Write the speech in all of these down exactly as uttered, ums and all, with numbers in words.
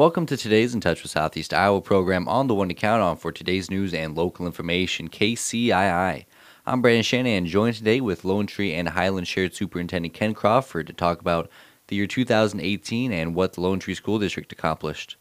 Welcome to today's In Touch with Southeast Iowa program on the one to count on for today's news and local information, K C I I. I'm Brandon Shanahan, joined today with Lone Tree and Highland Shared Superintendent Ken Crawford to talk about the year two thousand eighteen and what the Lone Tree School District accomplished.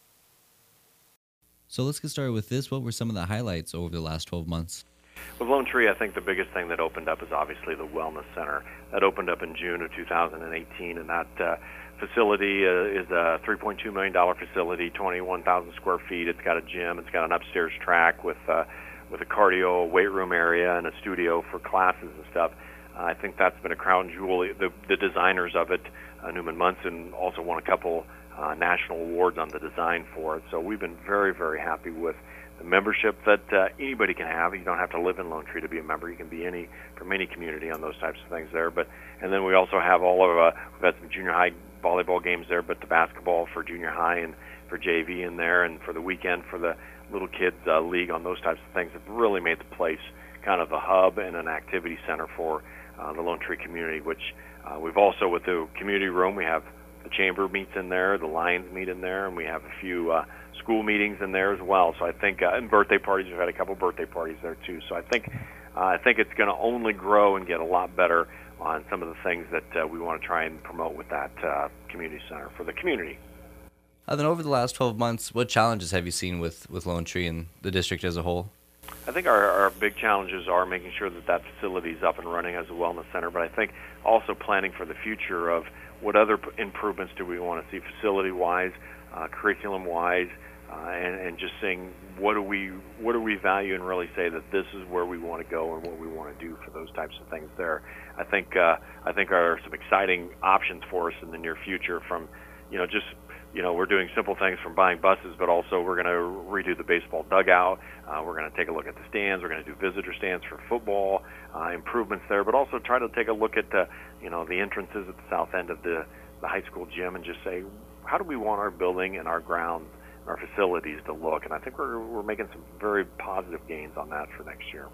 So let's get started with this. What were some of the highlights over the last twelve months? With Lone Tree, I think the biggest thing that opened up is obviously the Wellness Center. That opened up in June of two thousand eighteen, and that uh, facility uh, is a three point two million dollars facility, twenty-one thousand square feet. It's got a gym. It's got an upstairs track with uh, with a cardio weight room area and a studio for classes and stuff. Uh, I think that's been a crown jewel. The, the designers of it, uh, Newman Munson, also won a couple uh, national awards on the design for it. So we've been very, very happy with the membership that uh, anybody can have. You don't have to live in Lone Tree to be a member. You can be any from any community on those types of things there. But and then we also have all of uh, we've had some junior high volleyball games there, but the basketball for junior high and for J V in there, and for the weekend for the little kids uh, league on those types of things have really made the place kind of a hub and an activity center for uh, the Lone Tree community. Which uh, we've also, with the community room, we have the chamber meets in there, the Lions meet in there, and we have a few uh, school meetings in there as well. So I think, uh, and birthday parties, we've had a couple birthday parties there too. So I think, uh, I think it's going to only grow and get a lot better on some of the things that uh, we want to try and promote with that uh, community center for the community. Uh, then over the last twelve months, what challenges have you seen with, with Lone Tree and the district as a whole? I think our, our big challenges are making sure that that facility is up and running as a wellness center, but I think also planning for the future of what other p- improvements do we want to see facility-wise, uh, curriculum-wise, uh, and, and just saying what do we what do we value and really say that this is where we want to go and what we want to do for those types of things there. I think uh, I think there are some exciting options for us in the near future from, you know, just you know, we're doing simple things from buying buses, but also we're going to redo the baseball dugout. Uh, we're going to take a look at the stands. We're going to do visitor stands for football, uh, improvements there, but also try to take a look at the, you know, the entrances at the south end of the, the high school gym and just say, how do we want our building and our grounds, our facilities to look? And I think we're we're making some very positive gains on that for next year.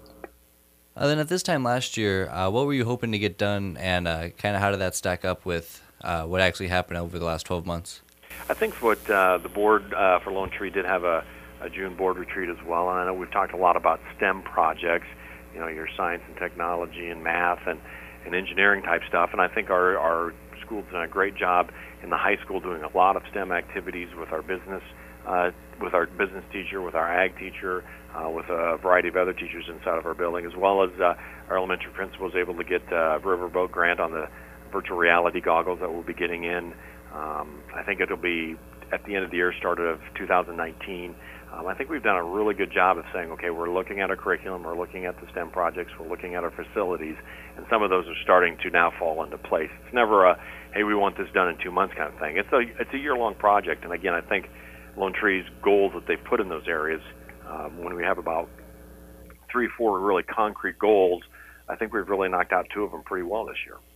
Uh, then at this time last year, uh, what were you hoping to get done, and uh, kind of how did that stack up with uh, what actually happened over the last twelve months? I think what uh, the board uh, for Lone Tree did have a, a June board retreat as well, and I know we've talked a lot about STEM projects, you know, your science and technology and math and, and engineering type stuff, and I think our, our school's done a great job in the high school doing a lot of STEM activities with our business uh, with our business teacher, with our ag teacher, uh, with a variety of other teachers inside of our building, as well as uh, our elementary principal was able to get a riverboat grant on the virtual reality goggles that we'll be getting in. Um, I think it'll be at the end of the year, start of two thousand nineteen. Um, I think we've done a really good job of saying, okay, we're looking at our curriculum, we're looking at the STEM projects, we're looking at our facilities, and some of those are starting to now fall into place. It's never a, hey, we want this done in two months kind of thing. It's a it's a year-long project, and again, I think Lone Tree's goals that they've put in those areas, um, when we have about three, four really concrete goals, I think we've really knocked out two of them pretty well this year.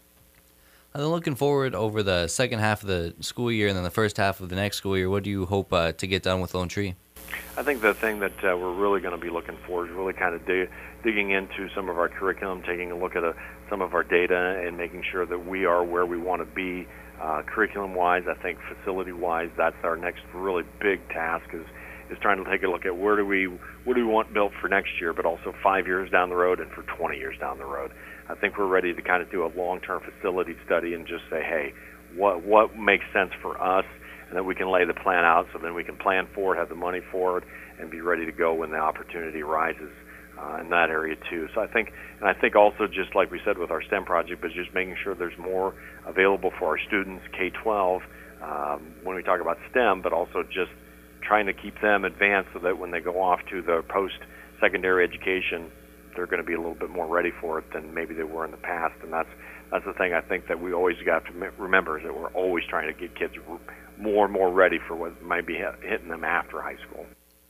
And then looking forward over the second half of the school year and then the first half of the next school year, what do you hope uh, to get done with Lone Tree? I think the thing that uh, we're really going to be looking for is really kind of dig, digging into some of our curriculum, taking a look at uh some of our data, and making sure that we are where we want to be uh, curriculum-wise. I think facility-wise, that's our next really big task is is trying to take a look at where do we what do we want built for next year, but also five years down the road and for twenty years down the road. I think we're ready to kind of do a long-term facility study and just say, hey, what what makes sense for us, and that we can lay the plan out so then we can plan for it, have the money for it, and be ready to go when the opportunity arises uh, in that area too. So I think, and I think also just like we said with our STEM project, but just making sure there's more available for our students, K twelve, um, when we talk about STEM, but also just trying to keep them advanced so that when they go off to the post-secondary education, they're going to be a little bit more ready for it than maybe they were in the past. And that's that's the thing I think that we always got to remember is that we're always trying to get kids more and more ready for what might be hitting them after high school.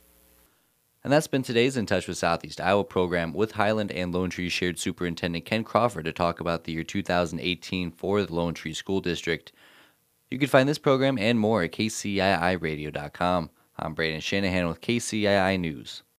And that's been today's In Touch with Southeast Iowa program with Highland and Lone Tree Shared Superintendent Ken Crawford to talk about the year two thousand eighteen for the Lone Tree School District. You can find this program and more at K C I I radio dot com. I'm Brandon Shanahan with K C I I News.